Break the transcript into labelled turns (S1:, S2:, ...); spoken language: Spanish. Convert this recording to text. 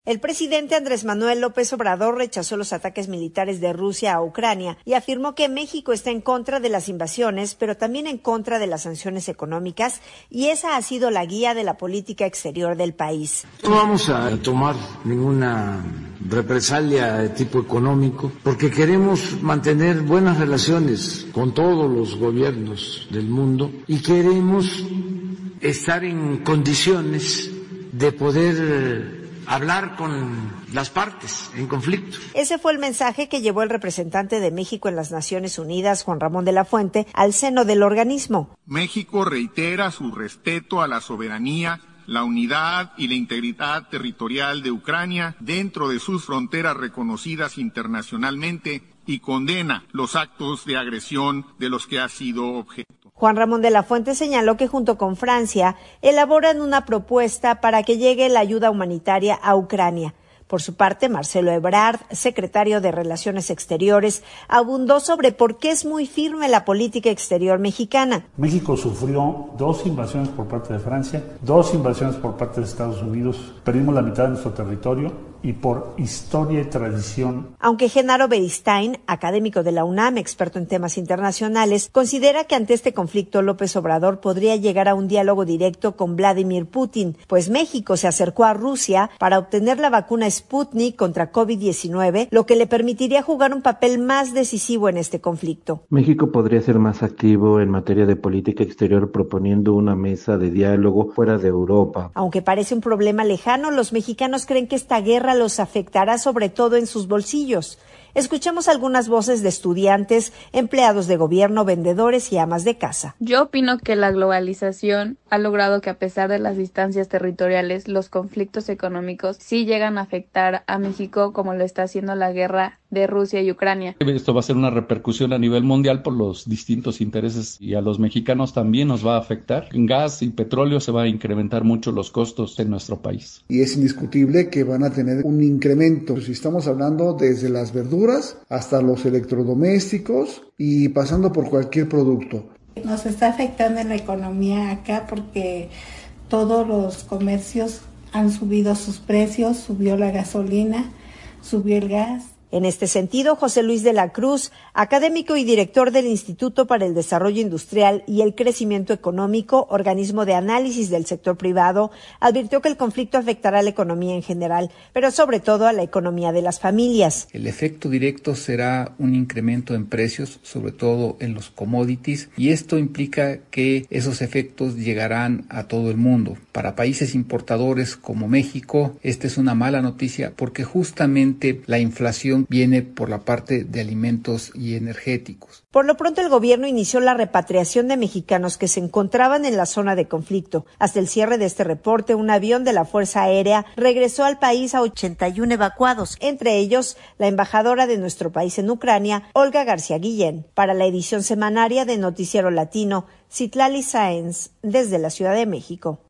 S1: El presidente Andrés Manuel López Obrador rechazó los ataques militares de Rusia a Ucrania y afirmó que México está en contra de las invasiones, pero también en contra de las sanciones económicas, y esa ha sido la guía de la política exterior del país.
S2: No vamos a tomar ninguna represalia de tipo económico, porque queremos mantener buenas relaciones con todos los gobiernos del mundo y queremos estar en condiciones de poder hablar con las partes en conflicto.
S1: Ese fue el mensaje que llevó el representante de México en las Naciones Unidas, Juan Ramón de la Fuente, al seno del organismo.
S3: México reitera su respeto a la soberanía, la unidad y la integridad territorial de Ucrania dentro de sus fronteras reconocidas internacionalmente y condena los actos de agresión de los que ha sido objeto.
S1: Juan Ramón de la Fuente señaló que junto con Francia elaboran una propuesta para que llegue la ayuda humanitaria a Ucrania. Por su parte, Marcelo Ebrard, secretario de Relaciones Exteriores, abundó sobre por qué es muy firme la política exterior mexicana.
S4: México sufrió 2 invasiones por parte de Francia, 2 invasiones por parte de Estados Unidos, perdimos la mitad de nuestro territorio y por historia y tradición.
S1: Aunque Genaro Beristain, académico de la UNAM, experto en temas internacionales, considera que ante este conflicto López Obrador podría llegar a un diálogo directo con Vladimir Putin, pues México se acercó a Rusia para obtener la vacuna Sputnik contra COVID-19, lo que le permitiría jugar un papel más decisivo en este conflicto.
S5: México podría ser más activo en materia de política exterior proponiendo una mesa de diálogo fuera de Europa.
S1: Aunque parece un problema lejano, los mexicanos creen que esta guerra los afectará sobre todo en sus bolsillos. Escuchemos algunas voces de estudiantes, empleados de gobierno, vendedores y amas de casa.
S6: Yo opino que la globalización ha logrado que a pesar de las distancias territoriales, los conflictos económicos sí llegan a afectar a México como lo está haciendo la guerra de Rusia y Ucrania.
S7: Esto va a ser una repercusión a nivel mundial por los distintos intereses y a los mexicanos también nos va a afectar. En gas y petróleo se va a incrementar mucho los costos en nuestro país.
S8: Y es indiscutible que van a tener un incremento. Si estamos hablando desde las verduras hasta los electrodomésticos y pasando por cualquier producto.
S9: Nos está afectando en la economía acá porque todos los comercios han subido sus precios, subió la gasolina, subió el gas.
S1: En este sentido, José Luis de la Cruz, académico y director del Instituto para el Desarrollo Industrial y el Crecimiento Económico, organismo de análisis del sector privado, advirtió que el conflicto afectará a la economía en general, pero sobre todo a la economía de las familias.
S10: El efecto directo será un incremento en precios, sobre todo en los commodities, y esto implica que esos efectos llegarán a todo el mundo. Para países importadores como México, esta es una mala noticia porque justamente la inflación viene por la parte de alimentos y energéticos.
S1: Por lo pronto, el gobierno inició la repatriación de mexicanos que se encontraban en la zona de conflicto. Hasta el cierre de este reporte, un avión de la Fuerza Aérea regresó al país a 81 evacuados, entre ellos la embajadora de nuestro país en Ucrania, Olga García Guillén. Para la edición semanaria de Noticiero Latino, Citlali Sáenz, desde la Ciudad de México.